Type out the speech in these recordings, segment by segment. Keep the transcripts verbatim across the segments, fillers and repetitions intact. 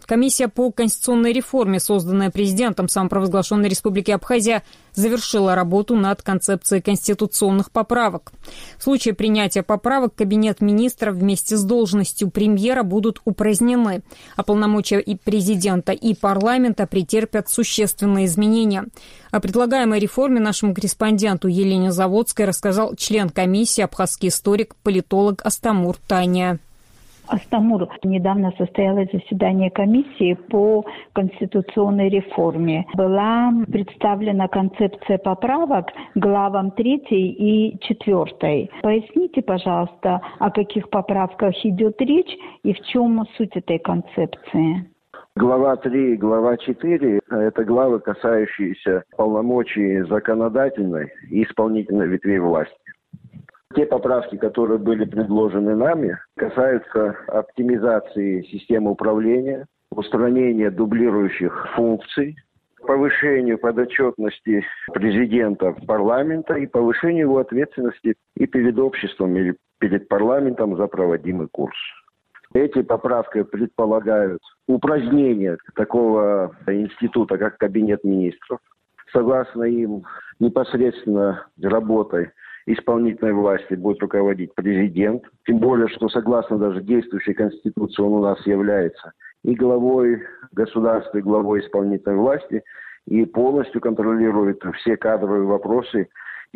Комиссия по конституционной реформе, созданная президентом самопровозглашенной Республики Абхазия, завершила работу над концепцией конституционных поправок. В случае принятия поправок Кабинет министров вместе с должностью премьера будут упразднены, а полномочия и президента, и парламента претерпят существенные изменения. О предлагаемой реформе нашему корреспонденту Елене Заводской рассказал член комиссии, абхазский историк, политолог Астамур Таня. Астамур, недавно состоялось заседание комиссии по конституционной реформе. Была представлена концепция поправок главам третьей и четвёртой. Поясните, пожалуйста, о каких поправках идет речь и в чем суть этой концепции? Глава три и глава четыре – это главы, касающиеся полномочий законодательной и исполнительной ветвей власти. Те поправки, которые были предложены нами, касаются оптимизации системы управления, устранения дублирующих функций, повышению подотчетности президента парламента и повышению его ответственности и перед обществом, или перед парламентом за проводимый курс. Эти поправки предполагают упразднение такого института, как Кабинет министров. Согласно им, непосредственно работой исполнительной власти будет руководить президент. Тем более, что согласно даже действующей Конституции он у нас является и главой государства, и главой исполнительной власти, и полностью контролирует все кадровые вопросы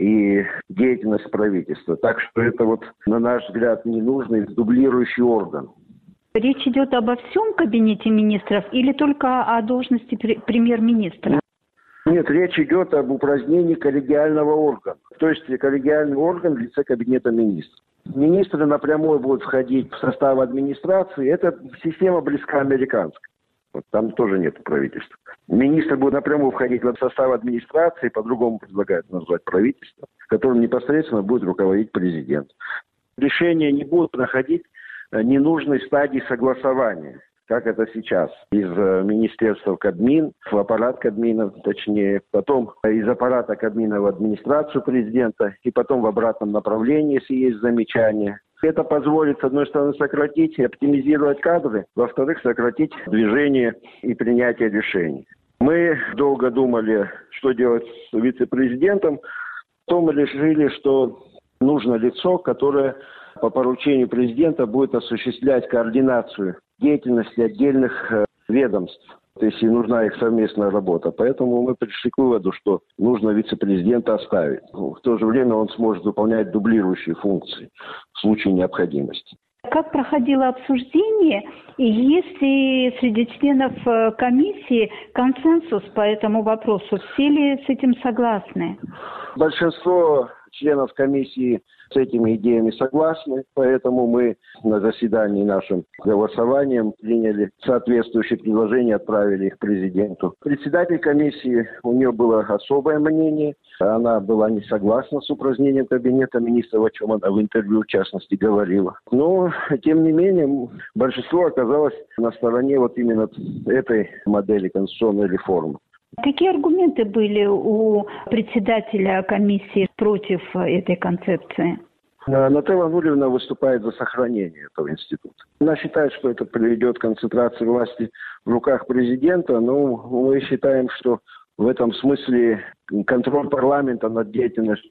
и деятельность правительства. Так что это вот, на наш взгляд, ненужный дублирующий орган. Речь идет обо всем Кабинете министров или только о должности премьер-министра? Нет, речь идет об упразднении коллегиального органа. То есть коллегиальный орган в лице Кабинета министров. Министры напрямую будут входить в состав администрации. Это система близка американской. Вот там тоже нет правительства. Министры будут напрямую входить в состав администрации, по-другому предлагают назвать правительство, которым непосредственно будет руководить президент. Решения не будут проходить ненужной стадии согласования, как это сейчас, из министерства Кабмин в аппарат Кабмина, точнее, потом из аппарата Кабмина в администрацию президента, и потом в обратном направлении, если есть замечания. Это позволит, с одной стороны, сократить и оптимизировать кадры, во-вторых, сократить движение и принятие решений. Мы долго думали, что делать с вице-президентом, потом мы решили, что нужно лицо, которое по поручению президента будет осуществлять координацию деятельности отдельных э, ведомств, если нужна их совместная работа. Поэтому мы пришли к выводу, что нужно вице-президента оставить. В то же время он сможет выполнять дублирующие функции в случае необходимости. Как проходило обсуждение, и есть ли среди членов комиссии консенсус по этому вопросу? Все ли с этим согласны? Большинство членов комиссии с этими идеями согласны, поэтому мы на заседании нашим голосованием приняли соответствующие предложения, отправили их президенту. Председатель комиссии, у нее было особое мнение, она была не согласна с упразднением Кабинета министров, о чем она в интервью в частности говорила. Но, тем не менее, большинство оказалось на стороне вот именно этой модели конституционной реформы. Какие аргументы были у председателя комиссии против этой концепции? Наталья Ванулевна выступает за сохранение этого института. Она считает, что это приведет к концентрации власти в руках президента, но мы считаем, что в этом смысле контроль парламента над деятельностью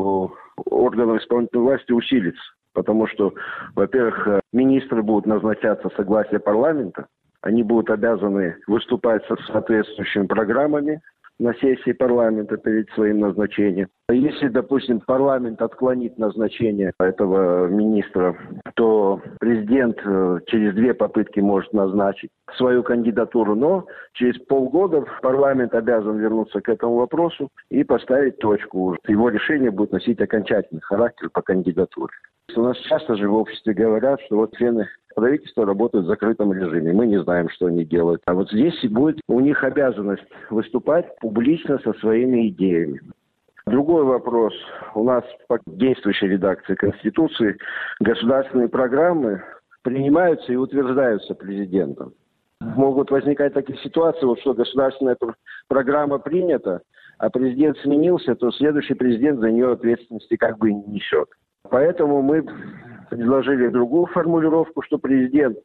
органов исполнительной власти усилится. Потому что, во-первых, министры будут назначаться с согласия парламента, они будут обязаны выступать со соответствующими программами на сессии парламента перед своим назначением. Если, допустим, парламент отклонит назначение этого министра, то президент через две попытки может назначить свою кандидатуру, но через полгода парламент обязан вернуться к этому вопросу и поставить точку. Его решение будет носить окончательный характер по кандидатуре. У нас часто же в обществе говорят, что вот члены правительства работают в закрытом режиме. Мы не знаем, что они делают. А вот здесь будет у них обязанность выступать публично со своими идеями. Другой вопрос. У нас по действующей редакции Конституции государственные программы принимаются и утверждаются президентом. Могут возникать такие ситуации, вот что государственная программа принята, а президент сменился, то следующий президент за нее ответственности как бы не несет. Поэтому мы предложили другую формулировку, что президент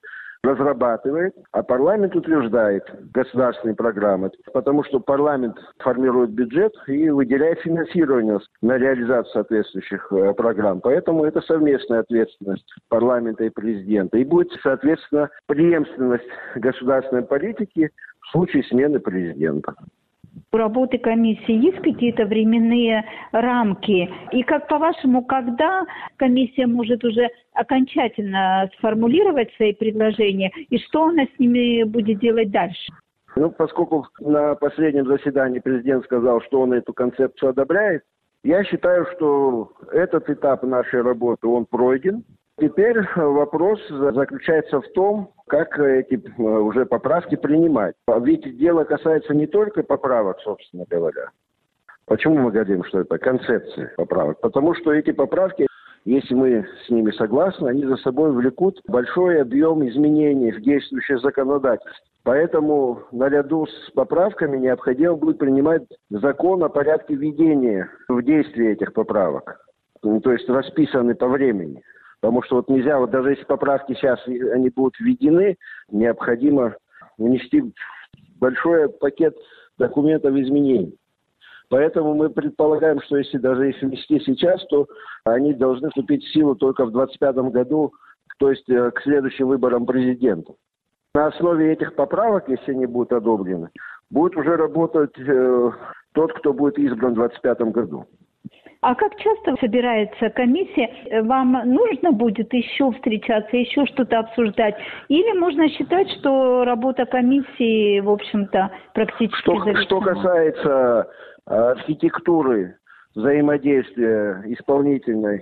разрабатывает, а парламент утверждает государственные программы, потому что парламент формирует бюджет и выделяет финансирование на реализацию соответствующих программ. Поэтому это совместная ответственность парламента и президента. И будет, соответственно, преемственность государственной политики в случае смены президента. У работы комиссии есть какие-то временные рамки? И как по-вашему, когда комиссия может уже окончательно сформулировать свои предложения, и что она с ними будет делать дальше? Ну, поскольку на последнем заседании президент сказал, что он эту концепцию одобряет, я считаю, что этот этап нашей работы, он пройден. Теперь вопрос заключается в том, как эти уже поправки принимать. Ведь дело касается не только поправок, собственно говоря. Почему мы говорим, что это концепция поправок? Потому что эти поправки, если мы с ними согласны, они за собой влекут большой объем изменений в действующее законодательство. Поэтому наряду с поправками необходимо будет принимать закон о порядке введения в действие этих поправок. То есть расписаны по времени. Потому что вот нельзя, вот даже если поправки сейчас они будут введены, необходимо внести большой пакет документов изменений. Поэтому мы предполагаем, что если даже их внести сейчас, то они должны вступить в силу только в двадцать пятом году, то есть к следующим выборам президента. На основе этих поправок, если они будут одобрены, будет уже работать э, тот, кто будет избран в двадцать пятом году. А как часто собирается комиссия? Вам нужно будет еще встречаться, еще что-то обсуждать? Или можно считать, что работа комиссии, в общем-то, практически что, завершена? Что касается архитектуры взаимодействия исполнительной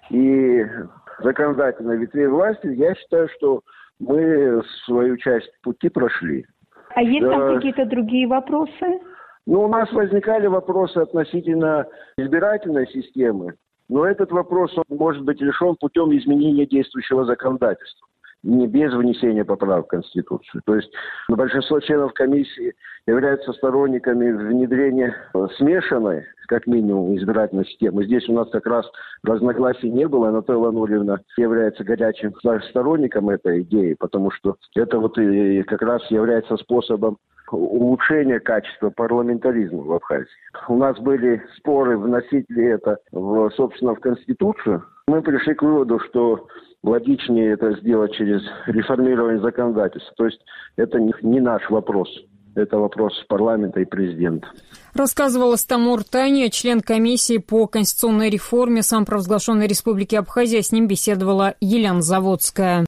и законодательной ветви власти, я считаю, что мы свою часть пути прошли. А есть да. там какие-то другие вопросы? Ну, у нас возникали вопросы относительно избирательной системы, но этот вопрос он может быть решен путем изменения действующего законодательства, не без внесения поправок в Конституцию. То есть большинство членов комиссии являются сторонниками внедрения смешанной, как минимум, избирательной системы. Здесь у нас как раз разногласий не было. Анатолия Ванульевна является горячим сторонником этой идеи, потому что это вот и как раз является способом улучшения качества парламентаризма в Абхазии. У нас были споры, вносить ли это, в, собственно, в Конституцию. Мы пришли к выводу, что логичнее это сделать через реформирование законодательства. То есть это не, не наш вопрос. Это вопрос парламента и президента. Рассказывала Стамур Таня, член комиссии по конституционной реформе самопровозглашенной Республики Абхазия. С ним беседовала Елена Заводская.